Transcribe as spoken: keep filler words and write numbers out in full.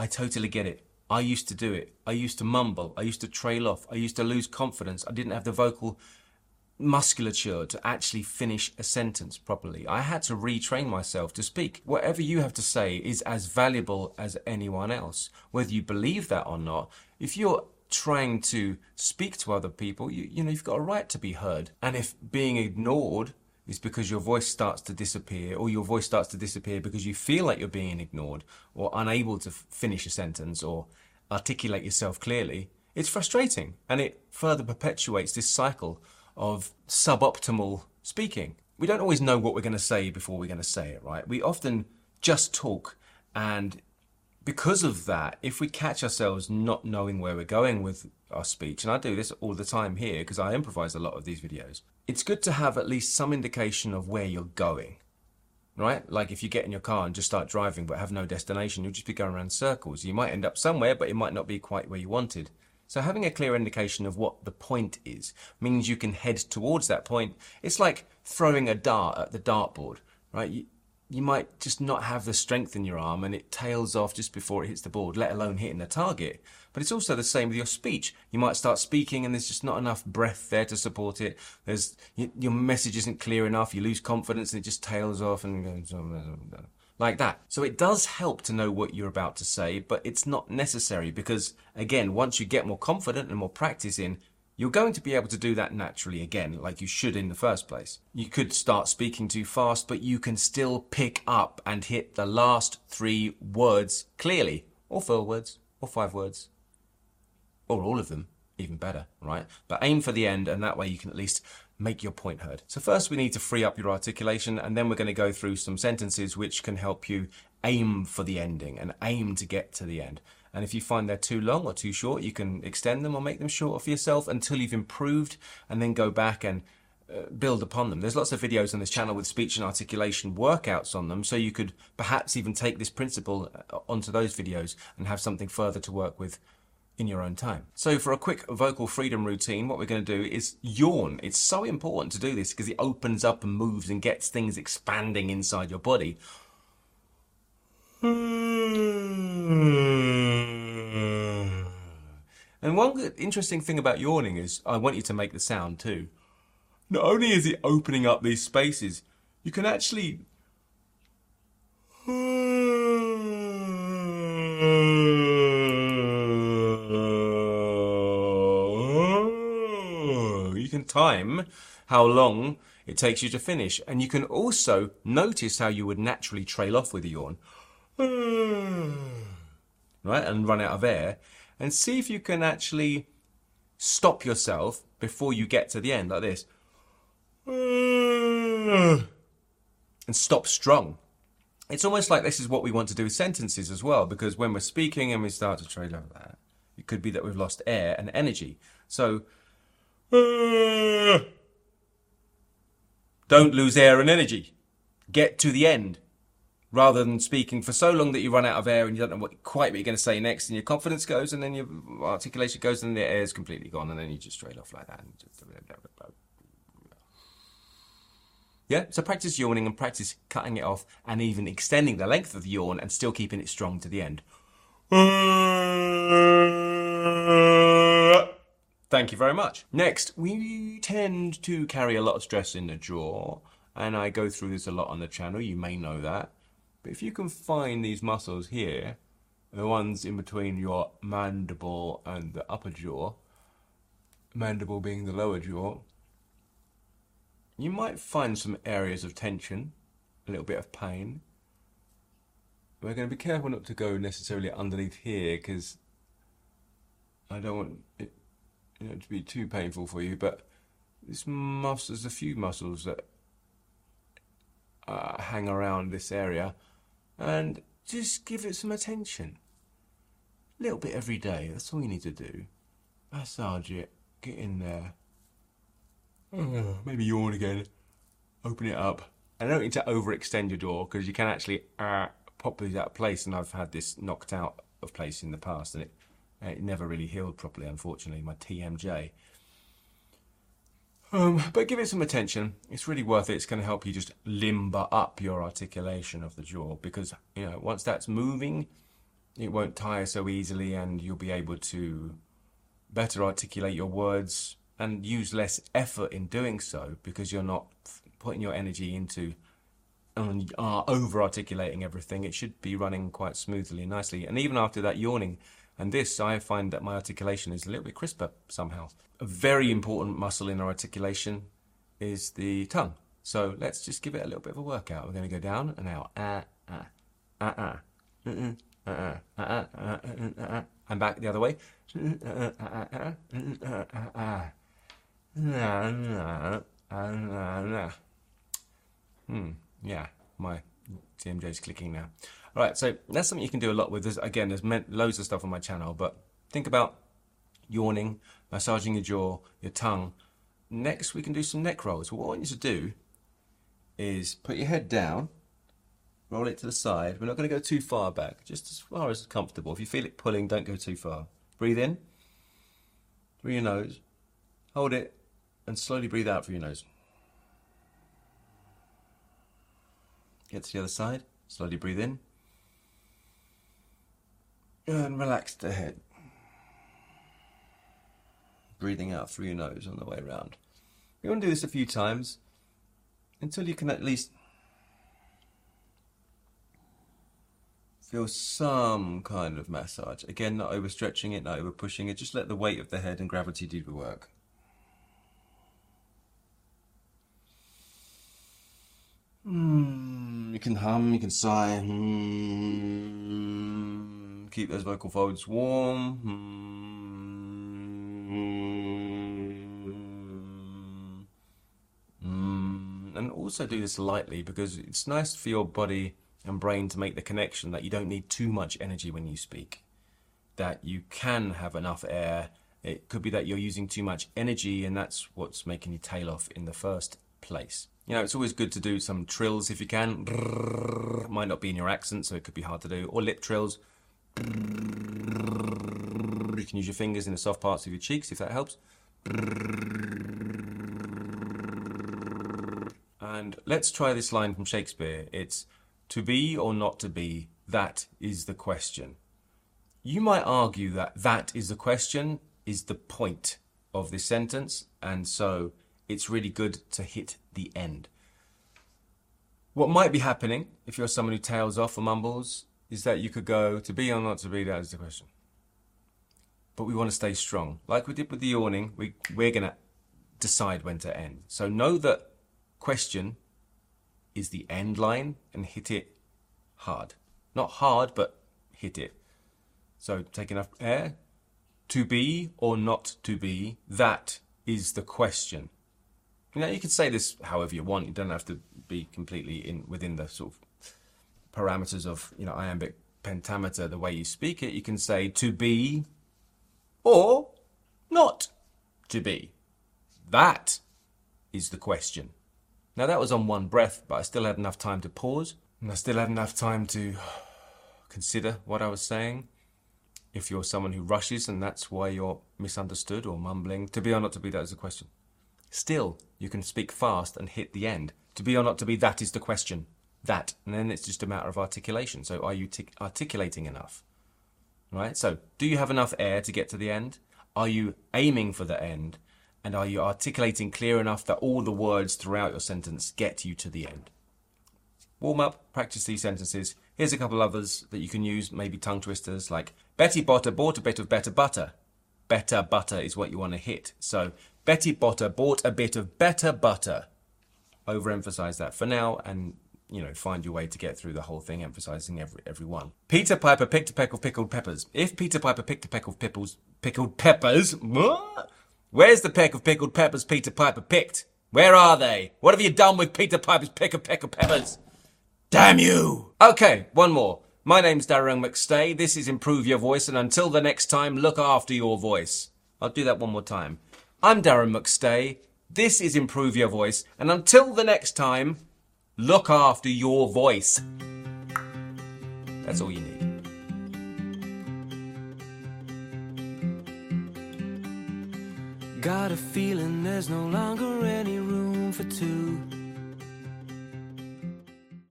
I totally get it. I used to do it. I used to mumble. I used to trail off. I used to lose confidence. I didn't have the vocal musculature to actually finish a sentence properly. I had to retrain myself to speak. Whatever you have to say is as valuable as anyone else. Whether you believe that or not, if you're trying to speak to other people, you, you know, you've got a right to be heard. And if being ignored is because your voice starts to disappear, or your voice starts to disappear because you feel like you're being ignored or unable to f- finish a sentence or articulate yourself clearly, it's frustrating, and it further perpetuates this cycle of suboptimal speaking. We don't always know what we're going to say before we're going to say it, right? We often just talk, and because of that, if we catch ourselves not knowing where we're going with our speech, and I do this all the time here because I improvise a lot of these videos, it's good to have at least some indication of where you're going, right? Like if you get in your car and just start driving but have no destination, you'll just be going around in circles. You might end up somewhere, but it might not be quite where you wanted. So having a clear indication of what the point is means you can head towards that point. It's like throwing a dart at the dartboard, right? You, you might just not have the strength in your arm and it tails off just before it hits the board, let alone hitting the target. But it's also the same with your speech. You might start speaking and there's just not enough breath there to support it. There's your message isn't clear enough. You lose confidence and it just tails off and goes like that. So it does help to know what you're about to say, but it's not necessary because, again, once you get more confident and more practice in, you're going to be able to do that naturally again, like you should in the first place. You could start speaking too fast, but you can still pick up and hit the last three words clearly, or four words, or five words, or all of them, even better, right? But aim for the end, and that way you can at least make your point heard. So first we need to free up your articulation, and then we're going to go through some sentences which can help you aim for the ending and aim to get to the end. And if you find they're too long or too short, you can extend them or make them shorter for yourself until you've improved, and then go back and uh, build upon them. There's lots of videos on this channel with speech and articulation workouts on them, so you could perhaps even take this principle onto those videos and have something further to work with in your own time. So for a quick vocal freedom routine, what we're going to do is yawn. It's so important to do this because it opens up and moves and gets things expanding inside your body. And one good, interesting thing about yawning is, I want you to make the sound too. Not only is it opening up these spaces, you can actually you can time how long it takes you to finish, and you can also notice how you would naturally trail off with a yawn, right, and run out of air, and see if you can actually stop yourself before you get to the end, like this, and stop strong. It's almost like this is what we want to do with sentences as well, because when we're speaking and we start to trail over that, it could be that we've lost air and energy. So don't lose air and energy. Get to the end, rather than speaking for so long that you run out of air and you don't know what, quite what you're going to say next, and your confidence goes, and then your articulation goes, and the air is completely gone, and then you just trail off like that. And just... Yeah, so practice yawning and practice cutting it off and even extending the length of the yawn and still keeping it strong to the end. Thank you very much. Next, we tend to carry a lot of stress in the jaw, and I go through this a lot on the channel, you may know that. But if you can find these muscles here, the ones in between your mandible and the upper jaw, mandible being the lower jaw, you might find some areas of tension, a little bit of pain. We're going to be careful not to go necessarily underneath here, because I don't want it, you know, to be too painful for you. But this muscle, there's a few muscles that uh, hang around this area, and just give it some attention. A little bit every day. That's all you need to do. Massage it. Get in there. Maybe yawn again, open it up. I don't need to overextend your jaw, because you can actually uh, pop these out of place, and I've had this knocked out of place in the past, and it, it never really healed properly, unfortunately, my T M J. Um, but give it some attention. It's really worth it. It's going to help you just limber up your articulation of the jaw, because, you know, once that's moving, it won't tire so easily, and you'll be able to better articulate your words and use less effort in doing so, because you're not putting your energy into um, uh, over-articulating everything. It should be running quite smoothly and nicely. And even after that yawning and this, I find that my articulation is a little bit crisper somehow. A very important muscle in our articulation is the tongue. So let's just give it a little bit of a workout. We're going to go down and out. Ah, ah, ah, ah. Mm-mm. Uh, uh, uh, uh, uh, uh, and back the other way. Hmm. Yeah, my T M J's clicking now. All right, so that's something you can do a lot with. There's, again, there's loads of stuff on my channel, but think about yawning, massaging your jaw, your tongue. Next, we can do some neck rolls. What I want you to do is put your head down. Roll it to the side. We're not going to go too far back, just as far as comfortable. If you feel it pulling, don't go too far. Breathe in through your nose, hold it, and slowly breathe out through your nose. Get to the other side, slowly breathe in, and relax the head. Breathing out through your nose on the way around. You want to do this a few times until you can at least feel some kind of massage. Again, not overstretching it, not over pushing it. Just let the weight of the head and gravity do the work. Mm, you can hum, you can sigh. Mm, keep those vocal folds warm. Mm, mm, and also do this lightly, because it's nice for your body and brain to make the connection that you don't need too much energy when you speak, that you can have enough air. It could be that you're using too much energy, and that's what's making you tail off in the first place. You know, it's always good to do some trills if you can. Might not be in your accent, so it could be hard to do. Or lip trills. You can use your fingers in the soft parts of your cheeks if that helps. And let's try this line from Shakespeare. It's, "To be or not to be, that is the question." You might argue that that is the question is the point of this sentence, and so it's really good to hit the end. What might be happening, if you're someone who tails off or mumbles, is that you could go, "To be or not to be, that is the question." But we want to stay strong. Like we did with the yawning, we, we're going to decide when to end. So know that question is the end line, and hit it hard. Not hard, but hit it. So take enough air. To be or not to be, that is the question. You know, you can say this however you want. You don't have to be completely in within the sort of parameters of, you know, iambic pentameter, the way you speak it. You can say to be or not to be. That is the question. Now that was on one breath, but I still had enough time to pause, and I still had enough time to consider what I was saying. If you're someone who rushes and that's why you're misunderstood or mumbling, to be or not to be, that is the question. Still, you can speak fast and hit the end. To be or not to be, that is the question. That. And then it's just a matter of articulation. So are you tic- articulating enough? Right? So do you have enough air to get to the end? Are you aiming for the end? And are you articulating clear enough that all the words throughout your sentence get you to the end? Warm up, practice these sentences. Here's a couple others that you can use, maybe tongue twisters, like Betty Botter bought a bit of better butter. Better butter is what you want to hit. So Betty Botter bought a bit of better butter. Overemphasize that for now, and you know, find your way to get through the whole thing, emphasizing every every one. Peter Piper picked a peck of pickled peppers. If Peter Piper picked a peck of pickles, pickled peppers, what? Where's the peck of pickled peppers Peter Piper picked? Where are they? What have you done with Peter Piper's pick a peck of peppers? Damn you! Okay, one more. My name's Darren McStay. This is Improve Your Voice, and until the next time, look after your voice. I'll do that one more time. I'm Darren McStay. This is Improve Your Voice, and until the next time, look after your voice. That's all you need. Got a feeling there's no longer any room for two.